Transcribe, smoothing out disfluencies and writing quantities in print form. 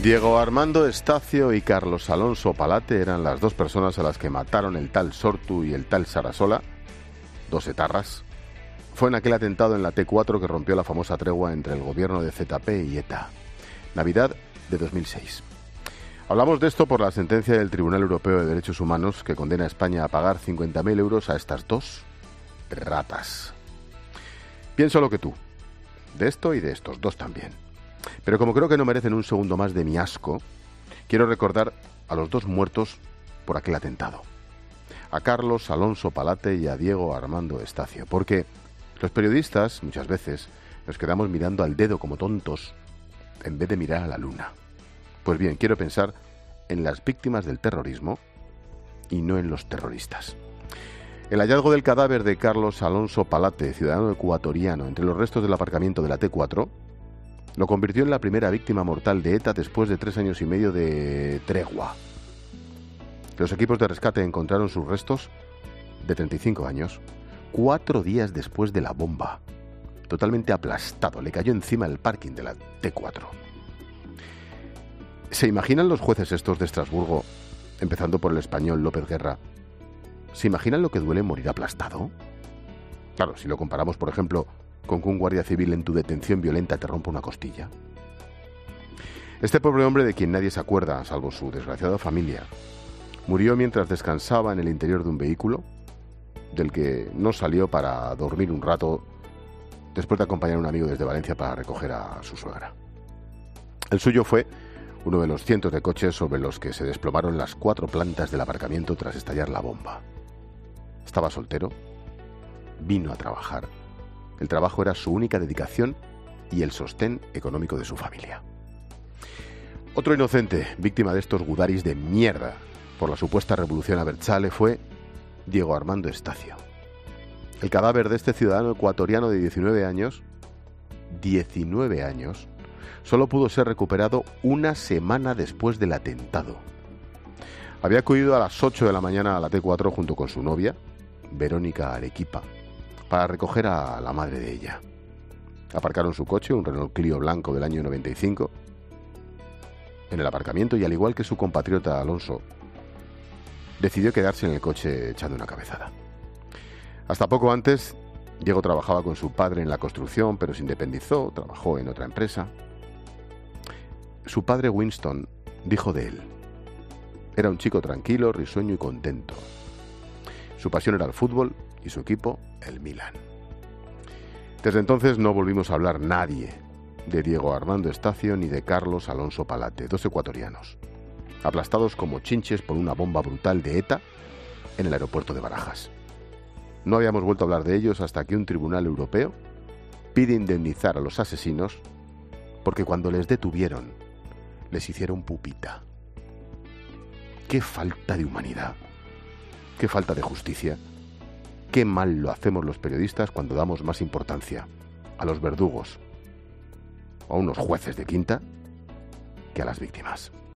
Diego Armando Estacio y Carlos Alonso Palate eran las dos personas a las que mataron el tal Sortu y el tal Sarasola, dos etarras. Fue en aquel atentado en la T4 que rompió la famosa tregua entre el gobierno de ZP y ETA. Navidad de 2006. Hablamos de esto por la sentencia del Tribunal Europeo de Derechos Humanos que condena a España a pagar 50.000 euros a estas dos ratas. Pienso lo que tú, de esto y de estos dos también. Pero como creo que no merecen un segundo más de mi asco, quiero recordar a los dos muertos por aquel atentado. A Carlos Alonso Palate y a Diego Armando Estacio. Porque los periodistas, muchas veces, nos quedamos mirando al dedo como tontos en vez de mirar a la luna. Pues bien, quiero pensar en las víctimas del terrorismo y no en los terroristas. El hallazgo del cadáver de Carlos Alonso Palate, ciudadano ecuatoriano, entre los restos del aparcamiento de la T4, lo convirtió en la primera víctima mortal de ETA después de 3 años y medio de tregua. Los equipos de rescate encontraron sus restos de 35 años, 4 días después de la bomba. Totalmente aplastado, le cayó encima el parking de la T4. ¿Se imaginan los jueces estos de Estrasburgo, empezando por el español López Guerra? ¿Se imaginan lo que duele morir aplastado? Claro, si lo comparamos, por ejemplo, con que un guardia civil en tu detención violenta te rompa una costilla. Este pobre hombre, de quien nadie se acuerda, salvo su desgraciada familia, murió mientras descansaba en el interior de un vehículo, del que no salió para dormir un rato después de acompañar a un amigo desde Valencia para recoger a su suegra. El suyo fue uno de los cientos de coches sobre los que se desplomaron las 4 plantas del aparcamiento tras estallar la bomba. Estaba soltero, vino a trabajar. El trabajo era su única dedicación y el sostén económico de su familia. Otro inocente, víctima de estos gudaris de mierda por la supuesta revolución Abertzale, fue Diego Armando Estacio. El cadáver de este ciudadano ecuatoriano de 19 años, solo pudo ser recuperado una semana después del atentado. Había acudido a las 8 de la mañana a la T4 junto con su novia, Verónica Arequipa, para recoger a la madre de ella. Aparcaron su coche, un Renault Clio blanco del año 95, en el aparcamiento y, al igual que su compatriota Alonso, decidió quedarse en el coche echando una cabezada. Hasta poco antes, Diego trabajaba con su padre en la construcción, pero se independizó, trabajó en otra empresa. Su padre Winston dijo de él: era un chico tranquilo, risueño y contento. Su pasión era el fútbol y su equipo, el Milan. Desde entonces no volvimos a hablar nadie de Diego Armando Estacio ni de Carlos Alonso Palate, dos ecuatorianos, aplastados como chinches por una bomba brutal de ETA en el aeropuerto de Barajas. No habíamos vuelto a hablar de ellos hasta que un tribunal europeo pide indemnizar a los asesinos porque cuando les detuvieron les hicieron pupita. ¡Qué falta de humanidad! ¡Qué falta de justicia! Qué mal lo hacemos los periodistas cuando damos más importancia a los verdugos o a unos jueces de quinta que a las víctimas.